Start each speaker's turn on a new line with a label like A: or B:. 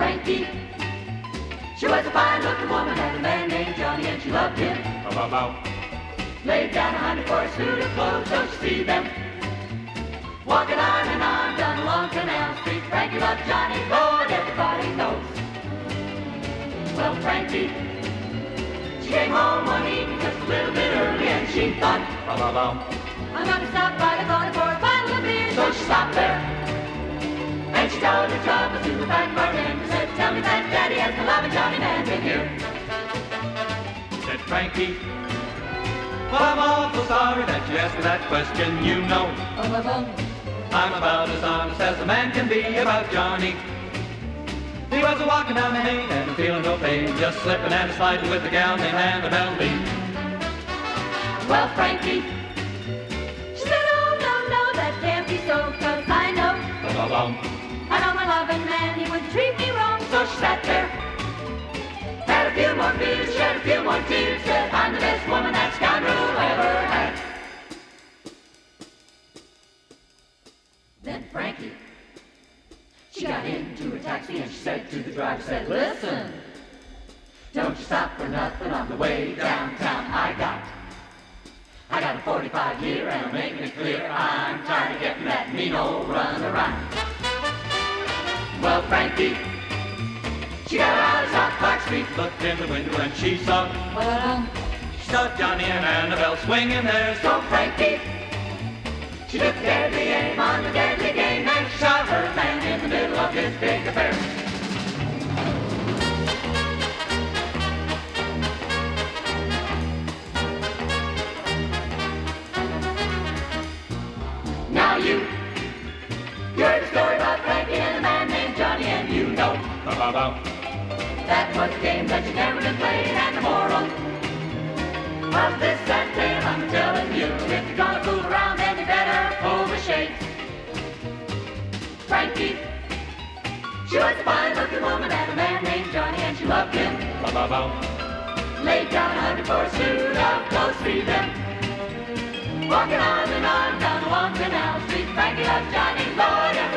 A: Frankie. She was a fine-looking woman, had a man named Johnny, and she loved him. Laid down 100 for a suit of clothes, don't you see them? Walking arm in arm down along Canal Street. Frankie loved Johnny, Lord, everybody knows. Well, Frankie, she came home one evening just a little bit early, and she thought, I'm gonna stop by the corner for a bottle of beer. So she stopped there, and she told her trouble to the fat bartender. Said, tell me that Daddy has the loving Johnny man been here.
B: Said Frankie, well, I'm awful sorry that you asked me that question, you know. I'm about as honest as a man can be about Johnny. He was a walking down the lane and feeling no pain, just slipping and sliding with a gal named Annabelle Lee.
A: Well, Frankie, she said, oh, no, that can't be so, 'cause I know my loving man, he wouldn't treat me wrong. So she sat there, had a few more beers, shed a few more tears, said, I'm the best woman that scoundrel ever had. Then Frankie, she got into her taxi and she said to the driver, said, listen, don't you stop for nothing on the way downtown. I got a 45 here and I'm making it clear I'm tired of getting that mean old run around. Well, Frankie, she got out of South Clark Street,
B: Looked in the window and she saw Johnny and Annabelle swinging there.
A: So Frankie, she took deadly aim on the deadly game and shot her man in the middle of his big affair. Now you heard the story about Frankie and a man named Johnny, and you know that was a game that you never been played, and the moral of this sad tale I'm telling you, if you're gonna fool around, then you better pull the shades. Frankie, she was a fine-looking woman, had a man named Johnny, and she loved him. Laid down 100 for a suit of clothes, feed them. Walking arm in arm down along Canal Street, Frankie loved Johnny, Lord,